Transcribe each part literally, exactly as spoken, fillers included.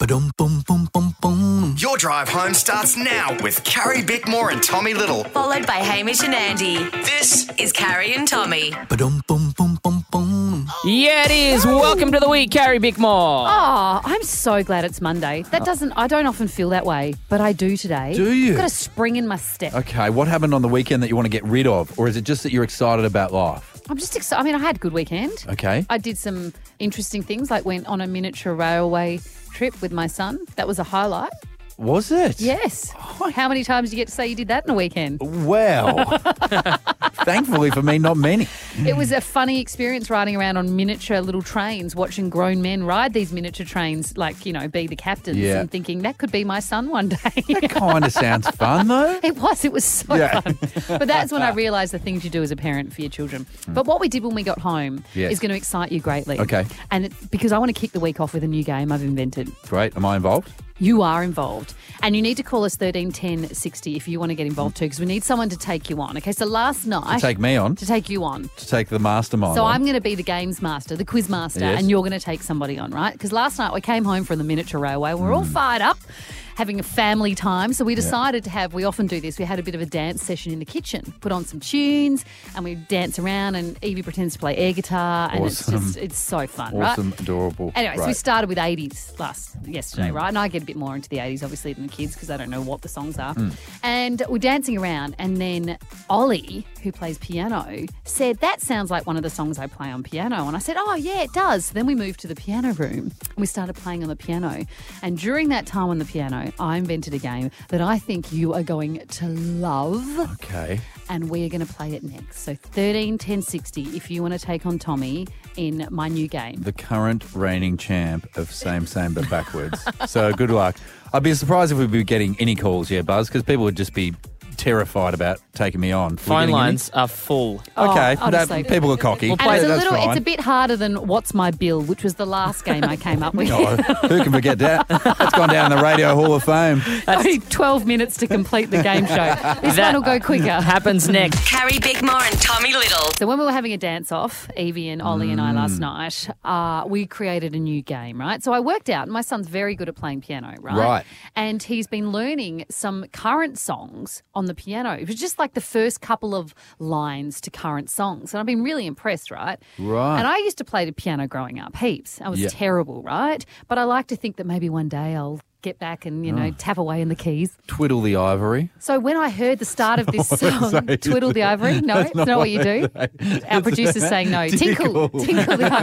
Ba-dum, boom, boom, boom, boom. Your drive home starts now with Carrie Bickmore and Tommy Little. Followed by Hamish and Andy. This Is Carrie and Tommy. Ba-dum, boom, boom, boom, boom. Yeah, it is. Welcome to the week, Carrie Bickmore. Oh, I'm so glad it's Monday. That doesn't, I don't often feel that way, but I do today. Do you? I've got a spring in my step. Okay, what happened on the weekend that you want to get rid of? Or is it just that you're excited about life? I'm just excited. I mean, I had a good weekend. Okay. I did some interesting things, like went on a miniature railway trip with my son. That was a highlight. Was it? Yes. How many times do you get to say you did that in a weekend? Well, thankfully for me, not many. It was a funny experience riding around on miniature little trains, watching grown men ride these miniature trains, like, you know, be the captains Yeah. and thinking that could be my son one day. That kind of sounds fun, though. It was. It was so Yeah. fun. But that's when I realised the things you do as a parent for your children. But what we did when we got home Yes. is going to excite you greatly. Okay. And it, because I want to kick the week off with a new game I've invented. Great. Am I involved? You are involved. And you need to call us thirteen ten sixty if you want to get involved too, because we need someone to take you on. Okay, so last night... To take me on? To take you on. To take the mastermind So on? I'm going to be the games master, the quiz master, Yes. and you're going to take somebody on, right? Because last night we came home from the miniature railway. We're all fired up, having a family time. So we decided to have, we often do this, we had a bit of a dance session in the kitchen, put on some tunes, and we dance around, and Evie pretends to play air guitar, and Awesome. it's just, it's so fun, right? Awesome, adorable. Anyway, so we Right. started with eighties last yesterday, Mm. right? And I get a bit more into the eighties, obviously, than the kids because I don't know what the songs are. Mm. And we're dancing around, and then Ollie, who plays piano, said, that sounds like one of the songs I play on piano. And I said, oh, yeah, it does. Then we moved to the piano room, and we started playing on the piano. And during that time on the piano, I invented a game that I think you are going to love. Okay. And we are going to play it next. So thirteen ten sixty if you want to take on Tommy in my new game. The current reigning champ of same, same, but backwards. So good luck. I'd be surprised if we'd be getting any calls, yeah, Buzz, because people would just be terrified about taking me on. We're Phone getting any? lines are full. Okay, Oh, that, honestly. people are cocky. We'll And it's a That's little, fine. it's a bit harder than What's My Bill, which was the last game I came up with. Oh, who can forget that? That's gone down in the Radio Hall of Fame. Only twelve minutes to complete the game show. This That one will go quicker. Happens next. Carrie Bickmore and Tommy Little. So when we were having a dance-off, Evie and Ollie and I Mm. last night, uh, we created a new game, right? So I worked out, my son's very good at playing piano, right? Right. And he's been learning some current songs on the piano. It was just like the first couple of lines to current songs. And I've been really impressed, right? Right. And I used to play the piano growing up, heaps. I was Yeah. terrible, right? But I like to think that maybe one day I'll get back and, you know, Oh. tap away in the keys. Twiddle the ivory. So when I heard the start of this song, Sorry. twiddle the ivory, no, That's it's not not what you do. what Our producer's saying no. Tinkle, Tinkle. tinkle the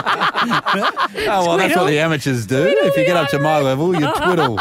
ivory. Oh, well, that's what the amateurs do. If you get up to my level, you twiddle.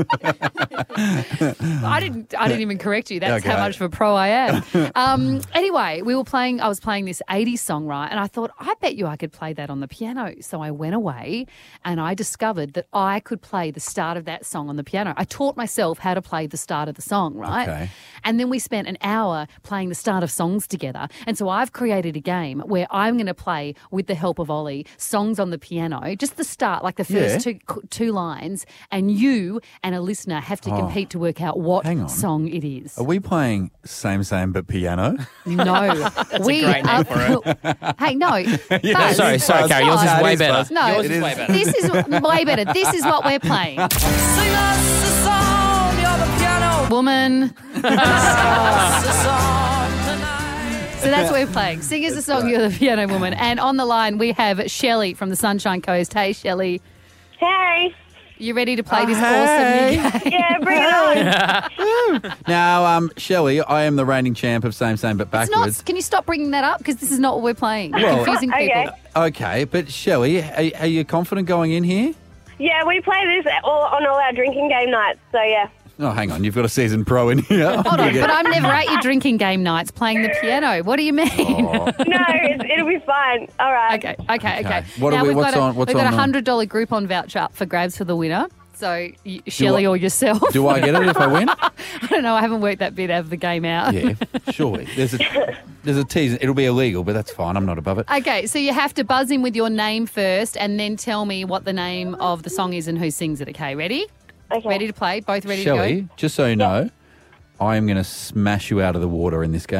I didn't. I didn't even correct you. That's how Okay. much of a pro I am. Um, anyway, we were playing. I was playing this eighties song, right? And I thought, I bet you I could play that on the piano. So I went away, and I discovered that I could play the start of that song on the piano. I taught myself how to play the start of the song, right? Okay. And then we spent an hour playing the start of songs together. And so I've created a game where I'm going to play, with the help of Ollie, songs on the piano, just the start, like the first Yeah. two two lines, and you and a listener have to Oh. compete to work out what Hang on. song it is. Are we playing same, same, but piano? No, we great name are. Hey, no, Buzz, Sorry, sorry, Carrie. Yours Buzz. is way is, better. Buzz. No, Yours It is is. way better. This is way better. This is what we're playing. Sing us a song, you're the piano. Woman. Sing us a song tonight. So that's what we're playing. Sing us a song, you're the piano woman. And on the line, we have Shelley from the Sunshine Coast. Hey, Shelley. Hey. You ready to play Oh, this hey. awesome new game? Yeah, bring it on. Now, um, Shelley, I am the reigning champ of same, same, but It's backwards. not, can you stop bringing that up? Because this is not what we're playing. You're Well- confusing people. Okay. Okay, but Shelley, are, are you confident going in here? Yeah, we play this all, on all our drinking game nights, so yeah. Oh, hang on, you've got a seasoned pro in here. Hold on, but I'm never at your drinking game nights playing the piano. What do you mean? Oh, No, it's, it'll be fine. All right. Okay, okay, okay. What are now we- we've what's got a, on- what's we've got on a now? hundred dollar Groupon voucher up for grabs for the winner. So you, Shelley I- or yourself. do I get it if I win? I don't know. I haven't worked that bit of the game out. Yeah, surely. There's a there's a tease. It'll be illegal, but that's fine. I'm not above it. Okay, so you have to buzz in with your name first, and then tell me what the name of the song is and who sings it. Okay, ready? Okay. Ready to play? Both ready to Shelley, go? just so you know, I am going to smash you out of the water in this game.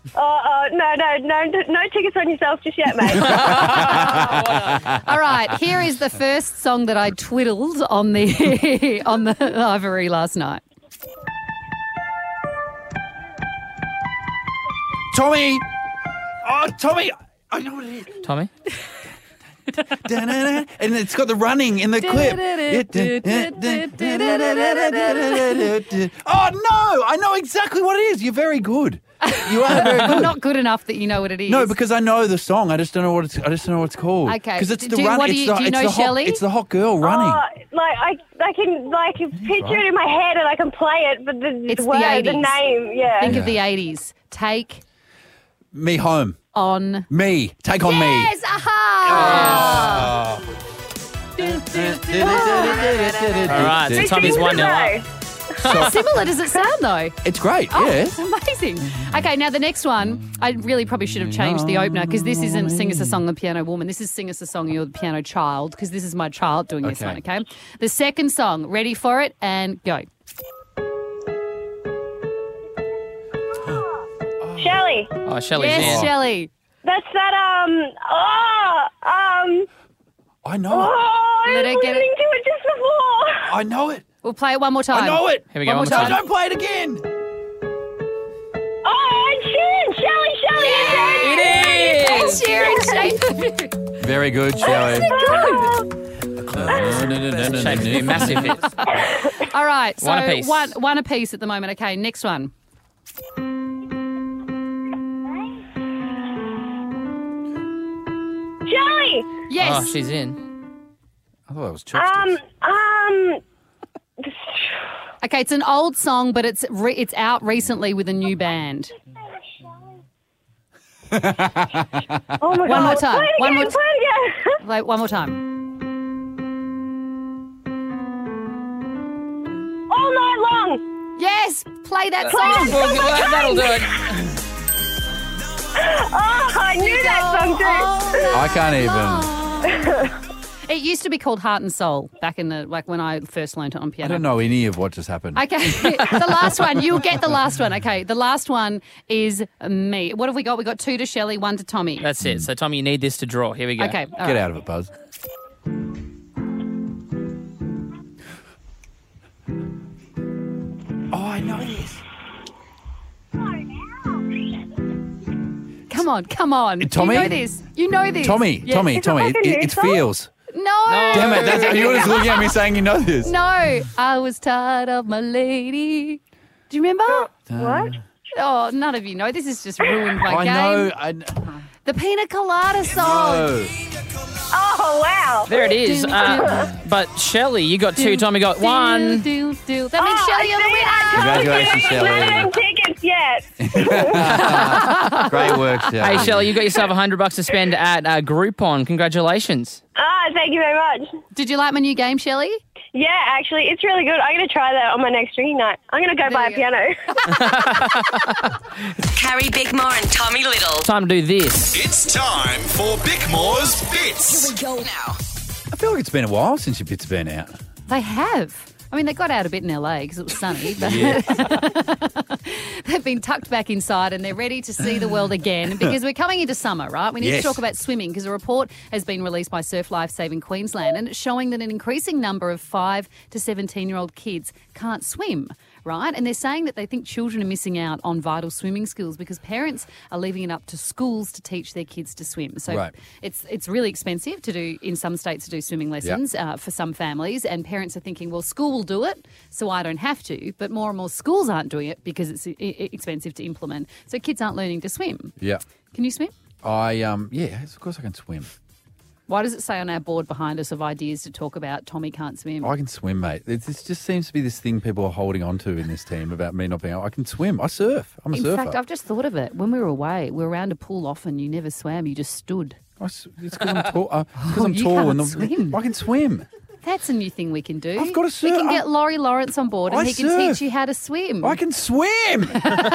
Oh, oh, no, no, no, no tickets on yourself just yet, mate. All right, here is the first song that I twiddled on the on the ivory last night. Tommy! Oh, Tommy! I know what it is. Tommy? Da-na-na, and it's got the running in the clip. Oh, no! I know exactly what it is. You're very good. You are very good. Not good enough that you know what it is. No, because I know the song. I just don't know what it's. I just don't know what it's called. Okay. Because it's the Do- run. what do it's you- the, do you it's know the hot, Shelley? It's the hot girl running. Oh, like I, I can like picture it in my head and I can play it, but the, It's the the word, the, eighties. name, yeah. Think of the eighties. Take Me home. on. Me. Take on me. Yes, aha! All right, so Who Tommy's sings one it nil up. though? How similar does it sound, though? It's great. Oh, Yeah. amazing. Okay, now the next one, I really probably should have changed the opener because this isn't Sing Us a Song, the Piano Woman. This is Sing Us a Song, You're the Piano Child, because this is my child doing this Okay. one, okay? The second song, ready for it, and go. Shelley, Oh, Shelley's Yes, in. Shelley. that's that, um, oh, um, I know oh, it. I Let was her get it. listening to it just before. I know it. We'll play it one more time. I know it. Here we go, One one more more time. Don't play it again. Oh, Ed Sheeran, Shelley, Shelley, It Ed is! Sheeran, shape. Very good, Shelley. Shame to be a massive hit. All right, so One apiece. one, one apiece at the moment. Okay, next one. Shelley, Yes. Oh, she's in. I thought that was chopsticks. um, um, Okay, it's an old song, but it's re- it's out recently with a new band. oh my God. One more time. Play it One again, more t- play it again. Like one more time. All night long. Yes, play that Play song. that song. Well, that'll do it. Oh, I knew that song too. I can't even. It used to be called Heart and Soul back in the like when I first learned it on I piano. don't know any of what just happened. Okay, the last one. You'll get the last one. Okay, the last one is me. What have we got? We got two to Shelley, one to Tommy. That's it. So, Tommy, you need this to draw. Here we go. Okay, all Get right. out of it, Buzz. Oh, I know this. Come on, come on. Tommy? You know this. You know this. Tommy, Yeah. Tommy, It's a Tommy. It, fucking it, new it song? feels. No. Damn it! That's, you were just looking at me saying you know this. No. I was tired of my lady. Do you remember? What? Oh, none of you know. This has just ruined my I game. know. I know. The Pina Colada song. Oh. Oh, wow. There it is. Uh, but, Shelley, you got two. Tommy got one. Do, do, do. That means Oh, Shelley, you're the see, winner. I told you, Congratulations, no Shelley. tickets yet. Great work, Shelley. Hey, Shelley, you got yourself a hundred bucks to spend at uh, Groupon. Congratulations. Ah, thank you very much. Did you like my new game, Shelley? Yeah, actually, it's really good. I'm going to try that on my next drinking night. I'm going to go buy a you piano. Carrie Bickmore and Tommy Little. Time to do this. It's time for Bickmore's Bits. Go now. I feel like it's been a while since your bits have been out. They have. I mean, they got out a bit in L A because it was sunny, but they've been tucked back inside and they're ready to see the world again because we're coming into summer, right? We need Yes. to talk about swimming because a report has been released by Surf Life Saving Queensland and it's showing that an increasing number of five to seventeen-year-old kids can't swim, right? And they're saying that they think children are missing out on vital swimming skills because parents are leaving it up to schools to teach their kids to swim. So Right. it's it's really expensive to do in some states to do swimming lessons uh, for some families, and parents are thinking, well, school will do it, so I don't have to. But more and more schools aren't doing it because it's I- I- expensive to implement. So kids aren't learning to swim. Yeah. Can you swim? I um yeah, of course I can swim. Why does it say on our board behind us of ideas to talk about Tommy can't swim? I can swim, mate. It this just seems to be this thing people are holding on to in this team about me not being able. I can swim. I surf. I'm a In surfer. fact, I've just thought of it. When we were away, we were around a pool often. You never swam. You just stood. I s- it's because I'm tall. Uh, 'cause Oh, I'm you tall can't and the, swim. I can swim. That's a new thing we can do. I've got to We surf. can I- get Laurie Lawrence on board and I he can surf. teach you how to swim. I can swim.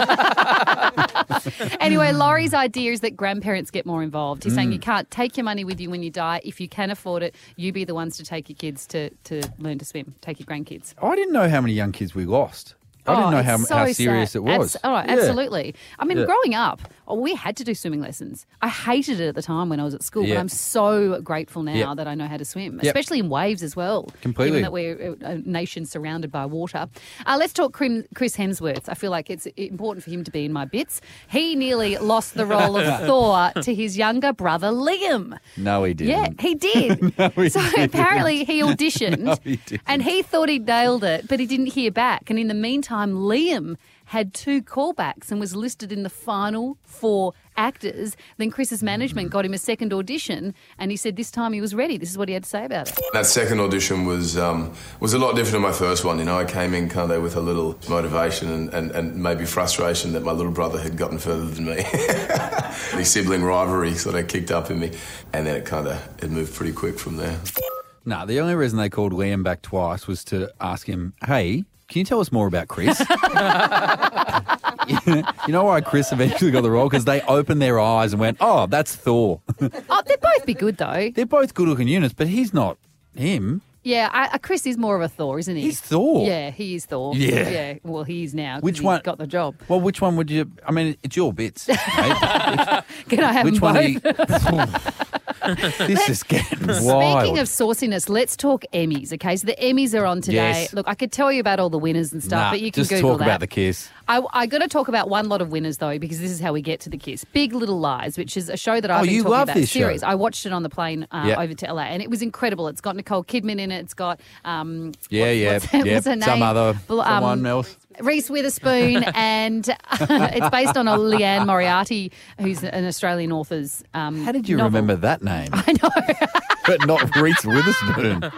Anyway, Laurie's idea is that grandparents get more involved. He's Mm. saying you can't take your money with you when you die. If you can afford it, you be the ones to take your kids to, to learn to swim, take your grandkids. I didn't know how many young kids we lost I didn't Oh, know how, it's so how serious sad. it was. Abs- oh, Yeah. absolutely. I mean, Yeah. growing up, oh, we had to do swimming lessons. I hated it at the time when I was at school, Yeah. but I'm so grateful now Yep. that I know how to swim, Yep. especially in waves as well. Completely. Given that we're a nation surrounded by water. Uh, let's talk Crim- Chris Hemsworth. I feel like it's important for him to be in my bits. He nearly lost the role of Thor to his younger brother Liam. No, he didn't. Yeah, he did. No, he so didn't. apparently he auditioned No, he didn't. and he thought he'd nailed it, but he didn't hear back. And in the meantime, Liam had two callbacks and was listed in the final four actors. Then Chris's management got him a second audition and he said this time he was ready. This is what he had to say about it. That second audition was um, was a lot different than my first one. You know, I came in kind of with a little motivation and, and, and maybe frustration that my little brother had gotten further than me. The sibling rivalry sort of kicked up in me, and then it kind of it moved pretty quick from there. No, the only reason they called Liam back twice was to ask him, hey, can you tell us more about Chris? You know why Chris eventually got the role? Because they opened their eyes and went, oh, that's Thor. Oh, they'd both be good though. They're both good-looking units, but he's not him. Yeah, I, I, Chris is more of a Thor, isn't he? He's Thor. Yeah, he is Thor. Yeah. Yeah, well, he is now. 'cause Which he one- got the job. Well, which one would you... I mean, it's your bits, mate. Can I have Which them one both? are you... This is getting wild. Speaking of sauciness, let's talk Emmys, okay? So the Emmys are on today. Yes. Look, I could tell you about all the winners and stuff, Nah, but you can just Google talk that. about the kiss. I, I got to talk about one lot of winners, though, because this is how we get to the kiss. Big Little Lies, which is a show that I've Oh, been you talking love about. this show. Series. I watched it on the plane uh, Yep. over to L A, and it was incredible. It's got Nicole Kidman in it. It's got... Um, Yeah, what- yeah, what's her, yeah. what's her name? Some other, Bl- um, someone else. Reese Witherspoon, and it's based on a Leanne Moriarty, who's an Australian author's um, How did you novel. remember that name? I know. But not Reese Witherspoon.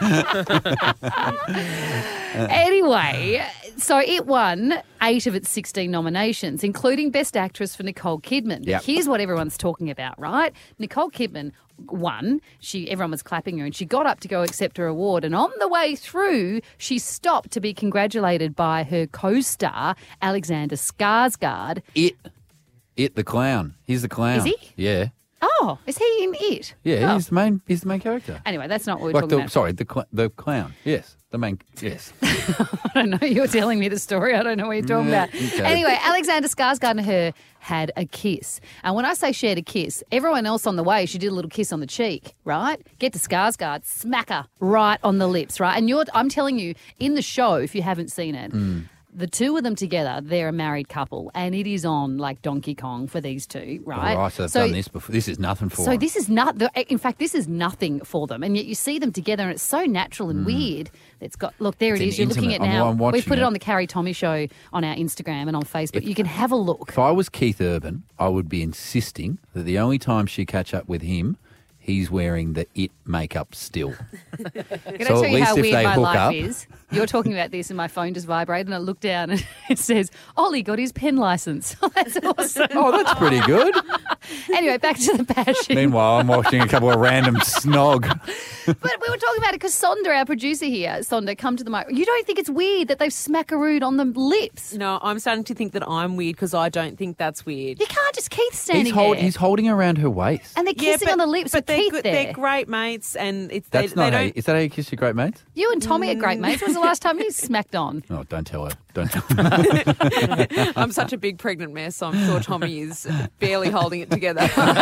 Anyway, so it won eight of its sixteen nominations, including Best Actress for Nicole Kidman. Yep. Here's what everyone's talking about, right? Nicole Kidman won. She, everyone was clapping her, and she got up to go accept her award. And on the way through, she stopped to be congratulated by her co-star, Alexander Skarsgård. It. It, the clown. He's the clown. Is he? Yeah. Oh, is he in it? Yeah, Oh. he's the main He's the main character. Anyway, that's not what we're Like talking the, about. sorry, the cl- the clown. Yes. The main yes. I don't know. You're telling me the story. I don't know what you're talking Yeah, about. okay. Anyway, Alexander Skarsgård and her had a kiss. And when I say shared a kiss, everyone else on the way, she did a little kiss on the cheek, right? Get to Skarsgård, smack her right on the lips, right? And you're, I'm telling you, in the show, if you haven't seen it, Mm. the two of them together, they're a married couple, and it is on like Donkey Kong for these two, right? All right, so they've done this before. This is nothing for So him. this is not, the, in fact, this is nothing for them, and yet you see them together, and it's so natural and weird. It's got look there It's it is. You're looking at intimate. I'm- now. I'm We've watching put it it. on the Carrie Tommy Show on our Instagram and on Facebook. You can have a look. If I was Keith Urban, I would be insisting that the only time she catch up with him, he's wearing the It makeup still. Can So I at tell you least how if weird they my hook life up- is? You're talking about this, and my phone just vibrated, and I look down, and it says, "Ollie got his pen license." That's awesome. Oh, that's pretty good. Anyway, back to the passion. Meanwhile, I'm watching a couple of random snog. But we were talking about it because Sonda, our producer here, Sonda, come to the mic. You don't think it's weird that they've smackarooed on the lips? No, I'm starting to think that I'm weird because I don't think that's weird. You can't just Keith standing He's, hold, there. he's holding around her waist. and they're kissing but, on the lips but with they're Keith good, there. They're great mates, and it's That's they, not they how. don't. Is that how you kiss your great mates? You and Tommy are great mates. When was the last time you smacked on? Oh, don't tell her. Don't tell her. I'm such a big pregnant mess. So I'm sure Tommy is barely holding it together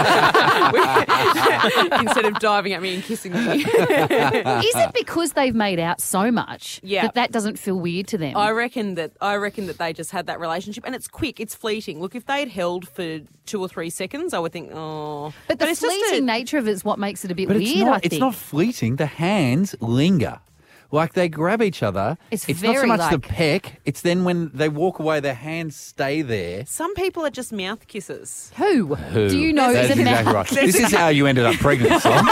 instead of diving at me and kissing me. Is it because they've made out so much Yeah. that that doesn't feel weird to them? I reckon that I reckon that they just had that relationship, and it's quick, it's fleeting. Look, if they'd held for two or three seconds, I would think, oh. but the it's just fleeting a- nature of it is what makes it a bit But weird, it's I not. think. It's not fleeting. The hands linger. Like they grab each other. It's not so very much the like- peck. It's then when they walk away, their hands stay there. Some people are just mouth kisses. Who? Who? Do you know? That's is it exactly mouth? right. This is how you ended up pregnant, son.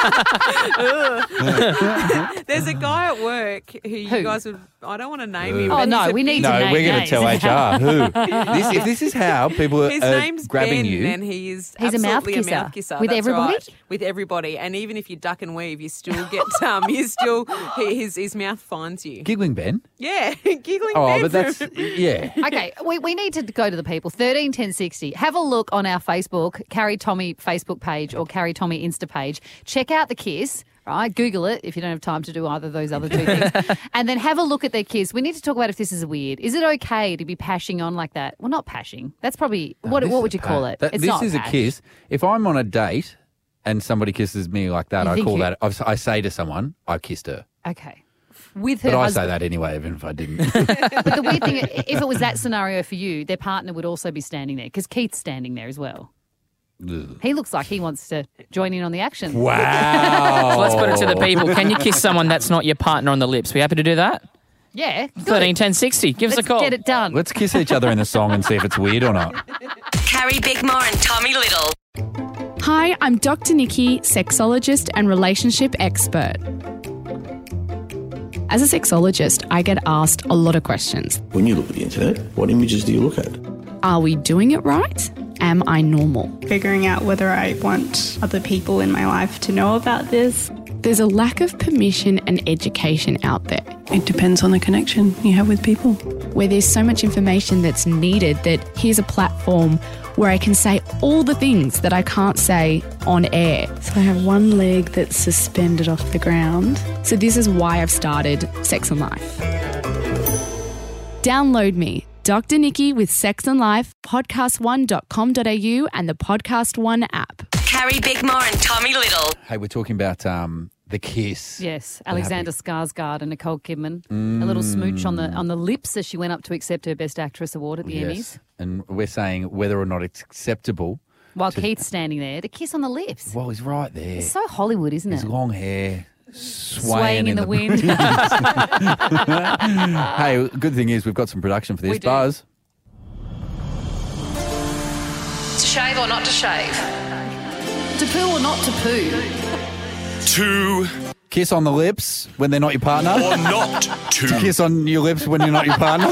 There's a guy at work who you Who? guys would. I don't want to name Who? him. Oh, but no, he's a we need big- to No, name we're going to names. tell H R. Who? This, if this is how people are His uh, name's grabbing Ben, you. and he is He's a mouth absolutely kisser. mouth kisser With that's everybody? right. With everybody, and even if you duck and weave, you still get um, you still he, his his mouth finds you. Giggling Ben. Yeah, giggling. Oh, Ben but that's from- yeah. Okay, we, we need to go to the people. thirteen ten sixty. Have a look on our Facebook, Carrie Tommy Facebook page or Carrie Tommy Insta page. Check out the kiss. right? Google it if you don't have time to do either of those other two things. And then have a look at their kiss. We need to talk about if this is weird. Is it okay to be pashing on like that? Well, not pashing. That's probably, No, what this What is would you pa- call it? that- it's this not is pash. a kiss. If I'm on a date and somebody kisses me like that, You I think call you- that, I I say to someone, I kissed her. Okay. With her But I husband. say that anyway, even if I didn't. But the weird thing, if it was that scenario for you, their partner would also be standing there because Keith's standing there as well. Ugh. He looks like he wants to join in on the action. Wow. So let's put it to the people. Can you kiss someone that's not your partner on the lips? We happy to do that? Yeah. Good. thirteen ten sixty. Give us Let's a call. get it done. Let's kiss each other in the song and see if it's weird or not. Carrie Bickmore and Tommy Little. Hi, I'm Doctor Nikki, sexologist and relationship expert. As a sexologist, I get asked a lot of questions. When you look at the internet, what images do you look at? Are we doing it right? Am I normal? Figuring out whether I want other people in my life to know about this. There's a lack of permission and education out there. It depends on the connection you have with people. Where there's so much information that's needed that here's a platform where I can say all the things that I can't say on air. So I have one leg that's suspended off the ground. So this is why I've started Sex and Life. Download me, Doctor Nikki with Sex and Life, podcast one dot com dot a u and the Podcast One app. Carrie Bickmore and Tommy Little. Hey, we're talking about um, the kiss. Yes, Alexander Skarsgård and Nicole Kidman. A little smooch on the on the lips as she went up to accept her Best Actress award at the Yes. Emmys. And we're saying whether or not it's acceptable. While to- Keith's standing there, the kiss on the lips. Well, he's right there. It's so Hollywood, isn't His it? long hair swaying, Swaying in the wind. Hey, good thing is we've got some production for this. We do. Buzz. To shave or not to shave? To poo or not to poo? To Kiss on the lips when they're not your partner. or not To to. kiss on your lips when you're not your partner.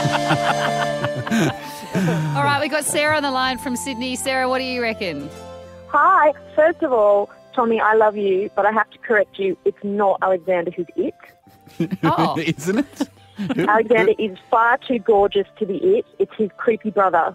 All right, we got Sarah on the line from Sydney. Sarah, what do you reckon? Hi. First of all, Tommy, I love you, but I have to correct you. It's not Alexander who's it. Oh, Isn't it? Alexander is far too gorgeous to be it. It's his creepy brother.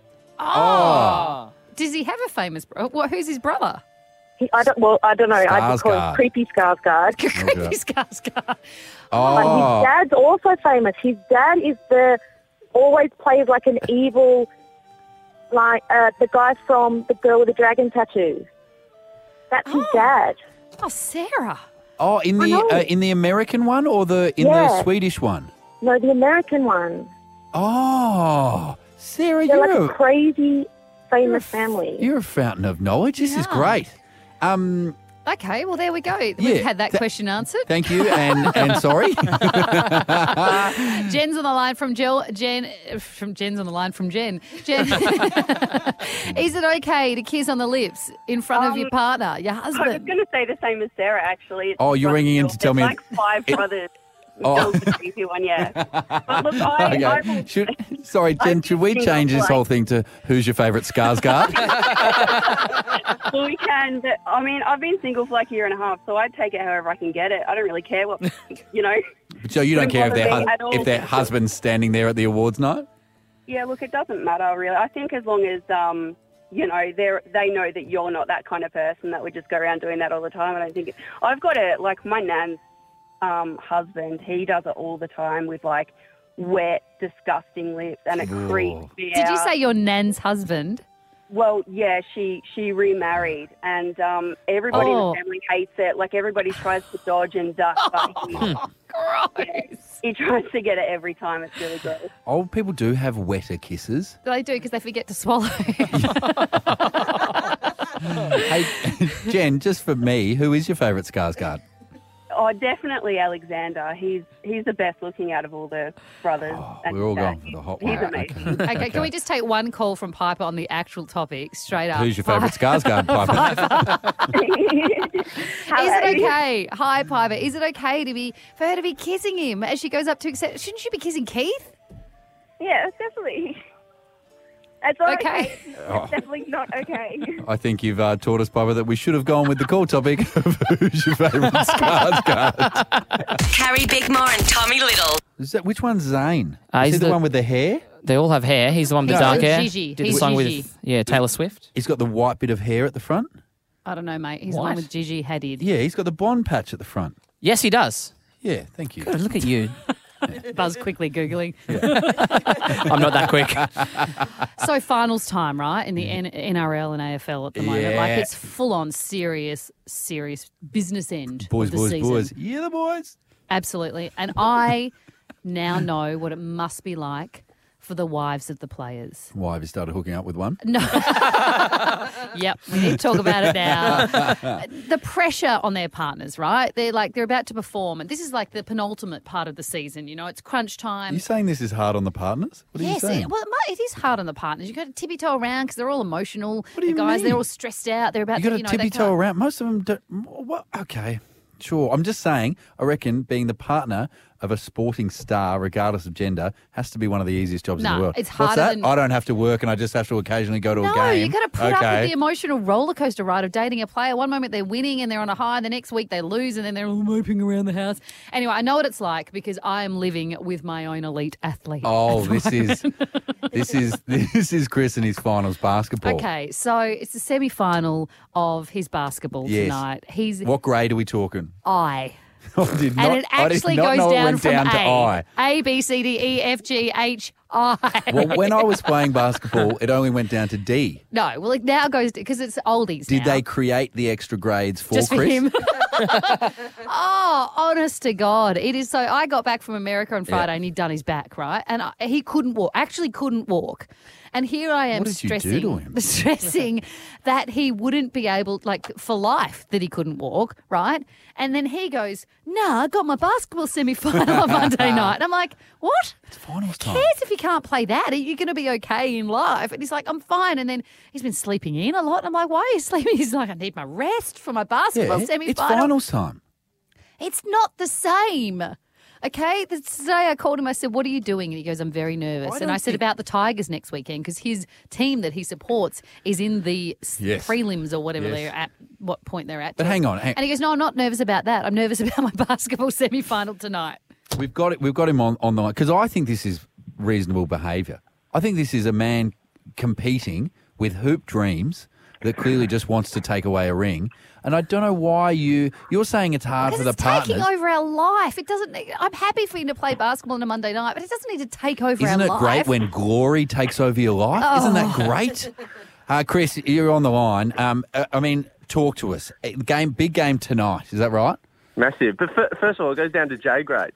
oh. Does he have a famous bro? What, who's his brother? He, I don't. Well, I don't know. I just call Skarsgård. him Creepy Skarsgård. Creepy Skarsgård. But Oh. his dad's also famous. His dad is the always plays like an evil, like uh, the guy from The Girl with the Dragon Tattoo. That's his dad. Oh, Sarah. Oh, in I the know. uh, in the American one or the in the Yeah. Swedish one? No, the American one. Oh, Sarah, They're you're like a a, crazy, famous family. you're a fountain of knowledge. This is Yeah. great. Um, Okay, well, there we go. We've Yeah, had that th- question answered. thank you, and and sorry. Jen's on the line from Jill. Jen, from Jen's on the line from Jen. Jen, is it okay to kiss on the lips in front of your partner, your I was husband? going to say the same as Sarah, actually. It's Oh, you're brothers ringing in Bill. to tell me There's if- like five it- brothers. Oh. Bill's the creepy one, yeah. But look, I, Okay. I will, Should, sorry, I Jen, should we think change this like- whole thing to who's your favourite Skarsgård? well, we can. But, I mean, I've been single for like a year and a half, so I'd take it however I can get it. I don't really care what, you know. So you don't care if Wouldn't their bother me hus- at all. if their husband's standing there at the awards night? Yeah, look, it doesn't matter really. I think as long as um, you know, they they know that you're not that kind of person that would just go around doing that all the time. I don't think it, I've got a like my nan's um, husband. He does it all the time with like wet, disgusting lips, and it Ooh. creeps me Did you out. say your nan's husband? Well, yeah, she she remarried, and um, everybody Oh. in the family hates it. Like everybody tries to dodge and duck, but he, Gross. he tries to get it every time. It's really gross. Old people do have wetter kisses. They do because they forget to swallow. Hey, Jen, just for me, who is your favourite Skarsgård? Oh, definitely Alexander. He's he's the best looking out of all the brothers. and We're all uh, going for the hot he's one. amazing. Okay, can we just take one call from Piper on the actual topic straight up? Who's your favourite Skarsgård, Piper? Is it okay? Hi, Piper. Is it okay to be for her to be kissing him as she goes up to accept? Shouldn't she be kissing Keith? Yeah, definitely. That's not Okay. okay. Oh. It's definitely not okay. I think you've uh, taught us, Piper, that we should have gone with the call topic of who's your favourite Skarsgård. Carrie Bickmore and Tommy Little. Is that, which one's Zayn? Uh, is he's he the, the- one with the hair? They all have hair. He's the one with the No. dark hair. Gigi. Did the He's song Gigi. with yeah Taylor Swift. He's got the white bit of hair at the front. I don't know, mate. He's the What? one with Gigi Hadid. Yeah, he's got the blonde patch at the front. Yes, he does. Yeah, thank you. God, look at you. Buzz quickly Googling. I'm not that quick. So finals time, right, in the N- NRL and A F L at the moment. Yeah. Like it's full on serious, serious business end Boys, of the boys, season. boys. Yeah, the boys. Absolutely. And I now know what it must be like for the wives of the players. Why have you started hooking up with one? No. Yep, we need to talk about it now. The pressure on their partners, right? They're like, they're about to perform. And this is like the penultimate part of the season. You know, it's crunch Are time. you saying this is hard on the partners? What are Yes, you saying? it, well, it might- it is hard on the partners. You've got to tippy-toe around because they're all emotional. What do you the guys, mean? they're all stressed out. They're about you to, got to you know, they tippy toe can't- around. Most of them don't. What? Okay, sure. I'm just saying, I reckon being the partner of a sporting star, regardless of gender, has to be one of the easiest jobs in No, the world. it's What's harder that? than- I don't have to work and I just have to occasionally go to No, a game. you got to put okay. up with the emotional roller coaster ride of dating a player. One moment they're winning and they're on a high, the next week they lose and then they're all moping around the house. Anyway, I know what it's like because I am living with my own elite athlete. Oh, at the this is this is this is Chris and his finals basketball. Okay, so it's the semi-final of his basketball Yes. tonight. He's What grade are we talking? I. I did not, and it I did actually not goes know it down went from down A. to I. A, B, C, D, E, F, G, H, I. Well, when I was playing basketball, it only went down to D. No, well, it now goes because it's oldies Did now. they create the extra grades for Just for Chris? him. Oh, honest to God. It is so. I got back from America on Friday Yeah. and he'd done his back, right? And I, he couldn't walk, actually couldn't walk. And here I am What did you do stressing, to him? stressing that he wouldn't be able, like, for life, that he couldn't walk, right? And then he goes, nah, I got my basketball semi-final on Monday night. And I'm like, what? It's finals Who time. cares if you can't play that? Are you going to be okay in life? And he's like, I'm fine. And then he's been sleeping in a lot. And I'm like, why are you sleeping? He's like, I need my rest for my basketball Yeah, semi-final. it's finals time. It's not the same. Okay, this- today I called him. I said, "What are you doing?" And he goes, "I'm very nervous." I and don't I said think- about the Tigers next weekend because his team that he supports is in the s- Yes. prelims or whatever Yes. they're at, what point they're at. But hang on, hang- And he goes, "No, I'm not nervous about that. I'm nervous about my basketball semi-final tonight." We've got it. We've got him on on the line because I think this is reasonable behaviour. I think this is a man competing with hoop dreams that clearly just wants to take away a ring. And I don't know why you you're saying it's hard for Because the it's taking partners. over our life. It doesn't. I'm happy for him to play basketball on a Monday night, but it doesn't need to take over Isn't our it life. great when glory takes over your life? Isn't that Oh. great? Uh, Chris, you're on the line. Um, uh, I mean, talk to us. Uh, Game, big game tonight. Is that right? Massive. But f- first of all, it goes down to J grade.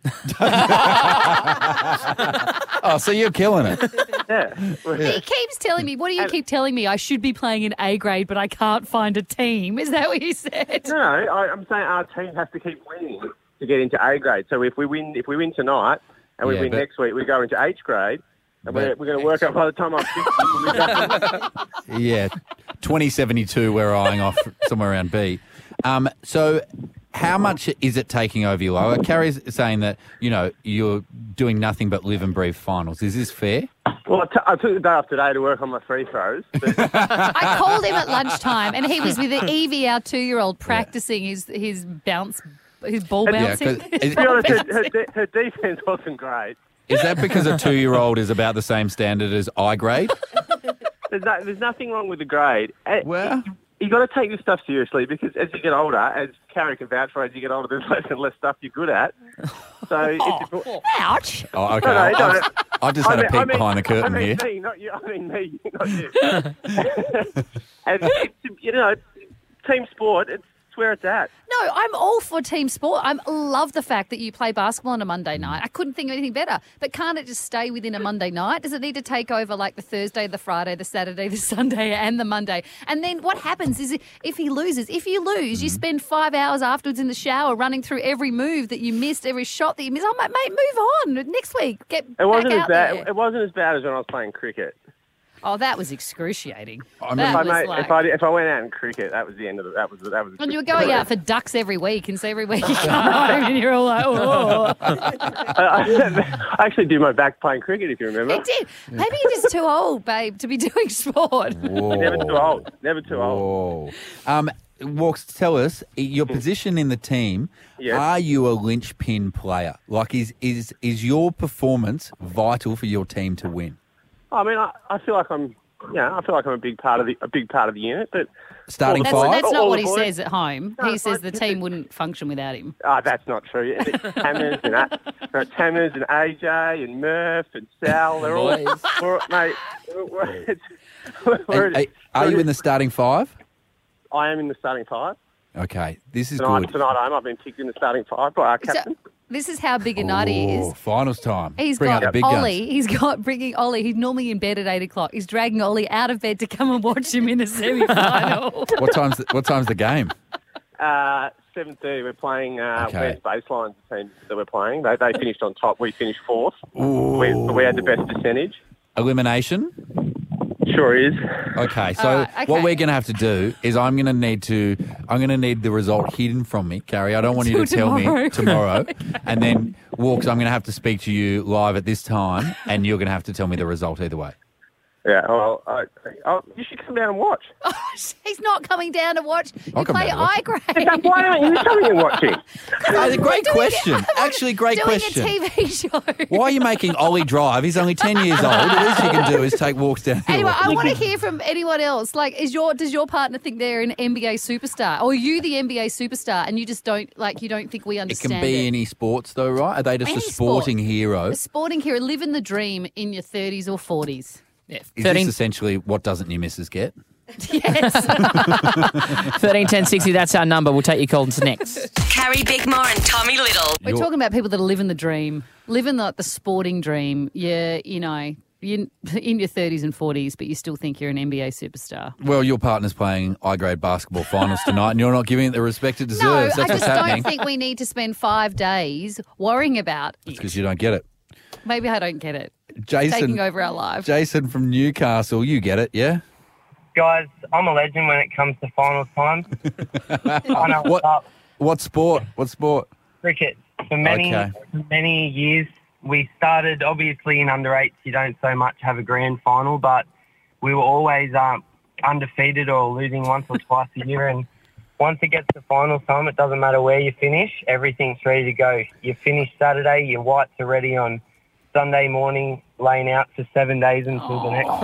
Oh, so you're killing it. Yeah. He keeps telling me, what do you keep telling me? I should be playing in A grade, but I can't find a team. Is that what you said? No, no. I, I'm saying our team has to keep winning to get into A grade. So if we win, if we win tonight and we Yeah, win but- next week, we go into H grade. And we're, But- we're going to work out by the time I'm fifty. we'll be back in- Yeah, twenty seventy-two, we're eyeing off somewhere around B. Um, so how much is it taking over your life? Like Carrie's saying that, you know, you're doing nothing but live and breathe finals. Is this fair? Well, I, t- I took the day off today to work on my free throws. But I called him at lunchtime, and he was with Evie, our two-year-old, practicing his his bounce, his ball Yeah, bouncing. 'cause His it- to be ball honest, her, bouncing. her, de- her defense wasn't great. Is that because a two-year-old is about the same standard as I grade? There's, no, there's nothing wrong with the grade. Uh, Well, you got to take this stuff seriously because as you get older, as Carrie can vouch for, as you get older, there's less and less stuff you're good at. So, it's, Ouch. oh, okay. No, no, I've, no. I've- I've just had I a mean- peek I mean- behind the curtain I mean here. Me, not you. I mean me, not you. And it's, you know, team sport. It's where it's at. No, I'm all for team sport. I love the fact that you play basketball on a Monday night. I couldn't think of anything better. But can't it just stay within a Monday night? Does it need to take over like the Thursday, the Friday, the Saturday, the Sunday, and the Monday? And then what happens is if he loses, if you lose, you spend five hours afterwards in the shower running through every move that you missed, every shot that you missed. Oh, mate, mate move on. Next week, get It wasn't back as out bad. there. It wasn't as bad as when I was playing cricket. Oh, that was excruciating. I that If I, was made, like... if I if I went out in cricket, that was the end of it. That was that was. And you were going out for ducks every week, and so every week you come home and you're all like, oh. I, I actually did my back playing cricket, if you remember. He did. Maybe you're just too old, babe, to be doing sport. Whoa. Never too old. Never too old. Whoa. Um, Walks, tell us your position in the team. Yes. Are you a linchpin player? Like, is is is your performance vital for your team to win? I mean, I, I feel like I'm you know, I feel like I'm a big part of the a big part of the unit. But Starting That's, five? that's not All what the he boys. says at home. No, he says I- the team wouldn't function without him. Ah, that's not true. Tammers and uh, uh, Tammers and A J and Murph and Sal, they're all, Boys. we're, mate. We're, we're, it's- we're- And, are, are you in the starting five? I am in the starting five. Okay, this is Tonight, good. tonight I'm, I've been picked in the starting five by our captain. So, this is how big a night he Oh, is. finals time. He's Bring out got the big Ollie. guns. He's got bringing Ollie. He's normally in bed at eight o'clock. He's dragging Ollie out of bed to come and watch him in a semi-final. What time's the, what time's the game? Uh, seven thirty, we're playing uh, Okay. West Baseline's the team that we're playing. They, they finished on top. We finished fourth. Ooh. We, we had the best percentage. Elimination? Sure is. Okay, so All right, okay. what we're going to have to do is I'm going to need to I'm going to need the result hidden from me, Carrie. I don't want you to Till tell tomorrow. me tomorrow, and then Walks. I'm going to have to speak to you live at this time, and you're going to have to tell me the result either way. Yeah, well, I, I, you should come down and watch. He's not coming down to watch. I'll You come play down to watch. I grade. Why aren't you coming and watching? Oh, a great Doing question. it- Actually, great Doing question. a T V show. Why are you making Ollie drive? He's only ten years old. The least you can do is take Walks down. Anyway, I want to hear from anyone else. Like, is your does your partner think they're an N B A superstar, or are you the N B A superstar, and you just don't like you don't think we It understand can be any sports, though, right? Are they just Any a sporting sport. hero? A sporting hero, living the dream in your thirties or forties. Yeah, Is thirteen, this essentially what doesn't your missus get? Yes. thirteen ten sixty, that's our number. We'll take your calls next. Carrie Bickmore and Tommy Little. We're You're- talking about people that are living the dream, living the, the sporting dream. Yeah, you know, you're in your thirties and forties, but you still think you're an N B A superstar. Well, your partner's playing I-grade basketball finals tonight, and you're not giving it the respect it No, deserves. I That's just what's happening. don't think we need to spend five days worrying about it. Because you don't get it. Maybe I don't get it. Jason, Taking over our lives. Jason from Newcastle, you get it, yeah? Guys, I'm a legend when it comes to finals time. I know what's What, up. what sport? What sport? Cricket. For many, Okay. for many years, we started obviously in under eights. You don't so much have a grand final, but we were always um, undefeated or losing once or twice a year. And once it gets to finals time, it doesn't matter where you finish. Everything's ready to go. You finish Saturday, your whites are ready on Sunday morning, laying out for seven days until the next.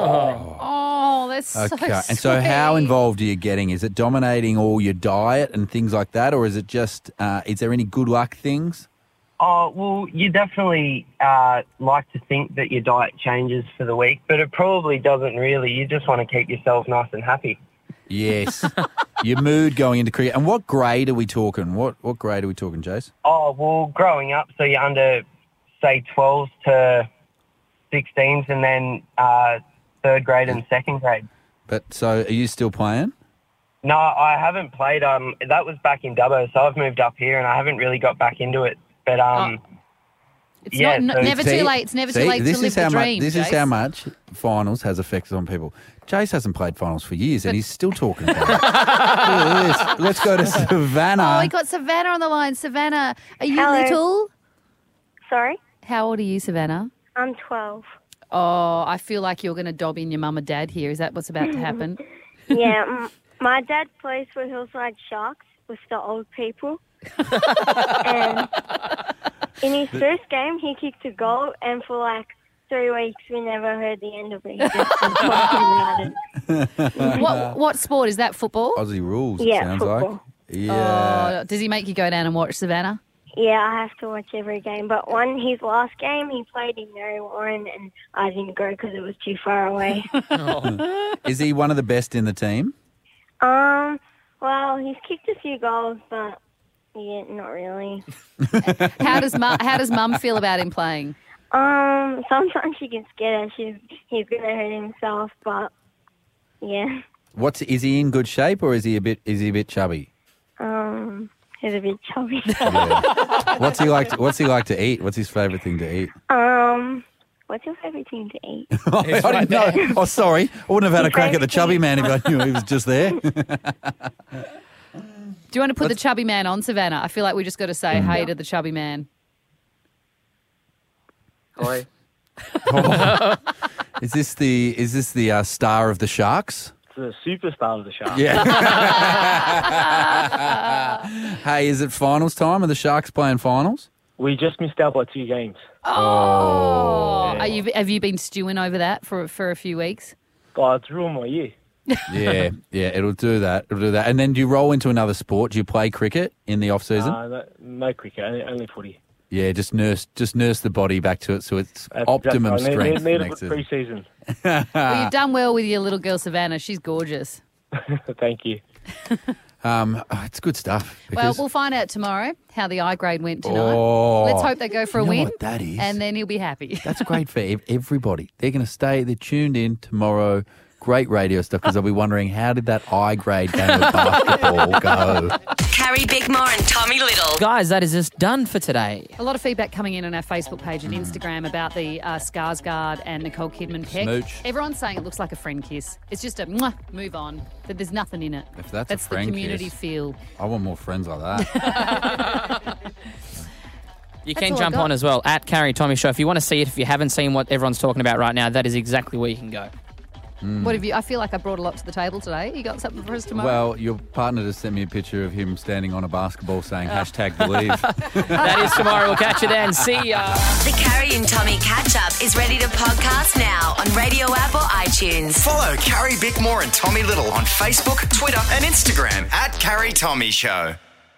Oh, that's Okay. so And so how sweet. involved are you getting? Is it dominating all your diet and things like that, or is it just, uh, is there any good luck things? Oh, well, you definitely uh, like to think that your diet changes for the week, but it probably doesn't really. You just want to keep yourself nice and happy. Yes. Your mood going into cricket. And what grade are we talking? What what grade are we talking, Jace? Oh, well, growing up, so you're under, say, twelves to sixteens and then uh, third grade and second grade. But so are you still playing? No, I haven't played. Um, that was back in Dubbo, so I've moved up here and I haven't really got back into it. But um, It's yeah, not, so- never See- too late. It's never see, too late this to live is how the much, dream. This is Jace. how much finals has effects on people. Jace hasn't played finals for years, and he's still talking about it. Look at this. Let's go to Savannah. Oh, we got Savannah on the line. Savannah, are you Hello. little? Sorry? How old are you, Savannah? I'm twelve. Oh, I feel like you're going to dob in your mum and dad here. Is that what's about to happen? Yeah, m- my dad plays for Hillside Sharks with the old people. And in his first game, he kicked a goal, and for like three weeks, we never heard the end of it. He just been talking about it. what what sport is that? Football? Aussie rules, Yeah, it sounds football. like. Yeah. Oh, does he make you go down and watch, Savannah? Yeah, I have to watch every game. But one, his last game, he played in Mary Warren, and I didn't go because it was too far away. Is he one of the best in the team? um, well, he's kicked a few goals, but yeah, not really. How does mum, how does mum feel about him playing? Um, sometimes she gets scared. She's he's gonna hurt himself, but yeah. What's is he in good shape, or is he a bit is he a bit chubby? Um, he's a bit chubby. What's he like? To, what's he like to eat? What's his favourite thing to eat? um, what's your favorite thing to eat? I didn't know. Oh, sorry. I wouldn't have had a His crack at the favourite chubby thing- man if I knew he was just there. Do you want to put the chubby man on, Savannah? I feel like we just got to say hey to the chubby man. Hi. Oh. Is this the is this the uh, star of the Sharks? The superstar of the Sharks. Yeah. Hey, is it finals time? Are the Sharks playing finals? We just missed out by two games. Oh, are you, have you been stewing over that for for a few weeks? God, it's ruined my year. Yeah, yeah, it'll do that. It'll do that. And then do you roll into another sport? Do you play cricket in the off season? Uh, no, no cricket, only, only footy. Yeah, just nurse, just nurse the body back to it so it's That's optimum exactly- I need- strength. Need, need a next good season. pre-season. Well, you've done well with your little girl, Savannah. She's gorgeous. Thank you. Um, oh, it's good stuff. Well, because- we'll find out tomorrow how the I grade went tonight. Oh, Let's hope they go for a you know win. what that is? And then he'll be happy. That's great for ev- everybody. They're going to stay. They're tuned in tomorrow. Great radio stuff because they'll be wondering how did that I grade game of basketball go? Carrie Bickmore and Tommy Little. Guys, that is just done for today. A lot of feedback coming in on our Facebook page and Instagram about the uh, Skarsgård and Nicole Kidman peck. Smooch. Everyone's saying it looks like a friend kiss. It's just a mwah, move on, but there's nothing in it. If that's, that's a friend the community kiss, feel. I want more friends like that. You That's can all I jump got. on as well at Carrie Tommy Show. If you want to see it, if you haven't seen what everyone's talking about right now, that is exactly where you can go. What have you? I feel like I brought a lot to the table today. You got something for us tomorrow? Well, your partner just sent me a picture of him standing on a basketball saying hashtag believe. That is tomorrow. We'll catch you then. See ya. The Carrie and Tommy catch up is ready to podcast now on Radio app or iTunes. Follow Carrie Bickmore and Tommy Little on Facebook, Twitter, and Instagram at Carrie Tommy Show.